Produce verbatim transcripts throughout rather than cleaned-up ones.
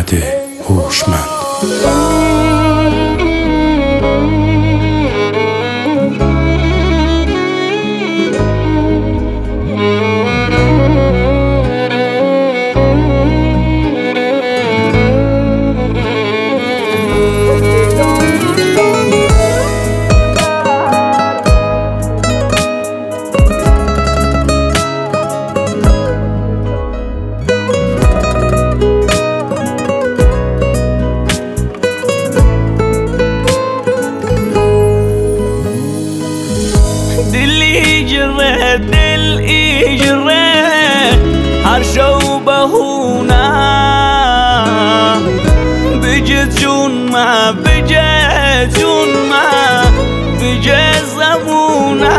احمد هوشمند. دل ایجره هر شو بهونه بجه جون ما بجه جون ما بجه زمونه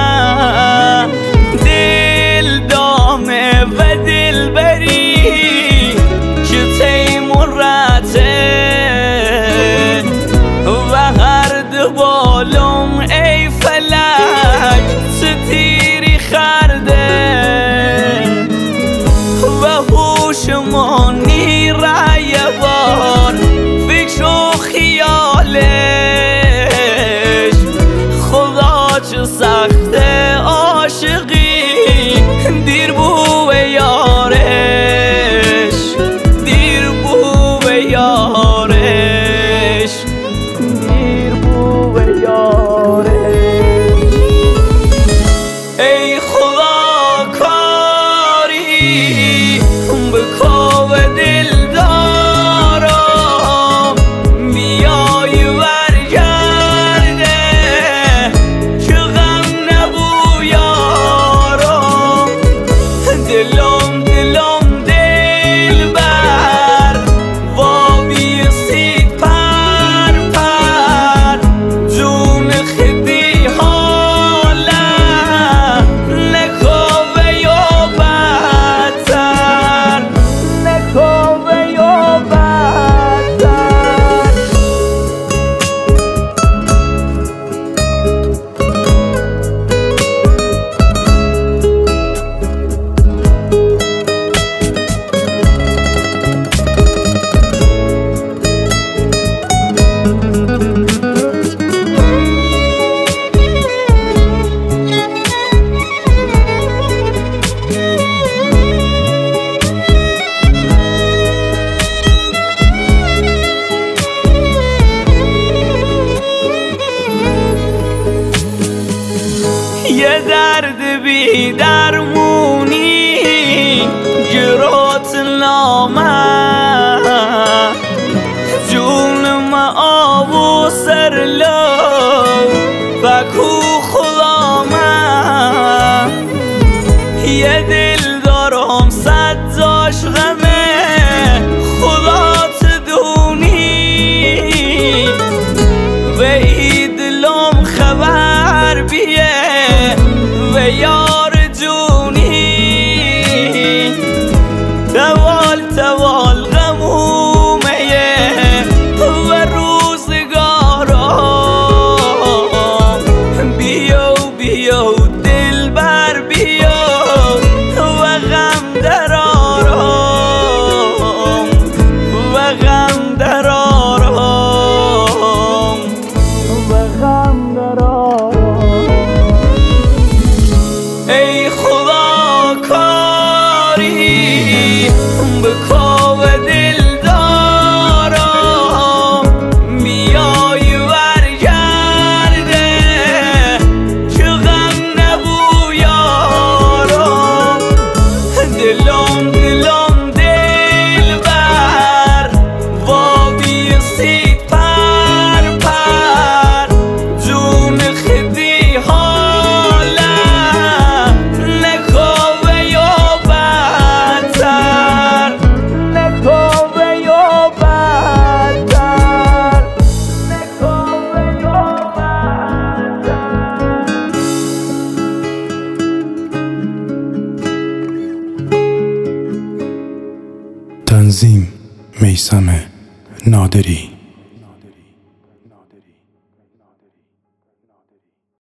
دل دامه و دل بری چه تیمورته و هر دبالم ای فلک ستیری خرده و هوشمانی رای بار فکر و خیالش خدا چه سخته عاشقی دیر بو به یارش دیر بو به یارش دیر بو به یارش ای خدا کاری بکو و دل دارم بیای برگرده چه غم نبو یارم دلم دلم دل بر و بیستید پر پر جون خدی حالا نکوه یا بدتر نکوه یا بدتر یه درد بی درمونی جرات لامه جون ما آب و سرلو فکو خلامه یه دل دارم صد داش غمه خدا تدونی و ای دلم خبر بیه و یار جونی توال توال غمومه و روزگارم بیو بیو دل بر بیو و غم درارم و غم درارم و غم درارم ای خدا کاری بکو و دل دارم بیای برگرده چه غم نبو یارم دلم دلم دل بر و بیستید پر پر جون خدی حالا نکوه یا بدتر نکوه یا بدتر نکوه یا بدتر تنظیم میثم نادری.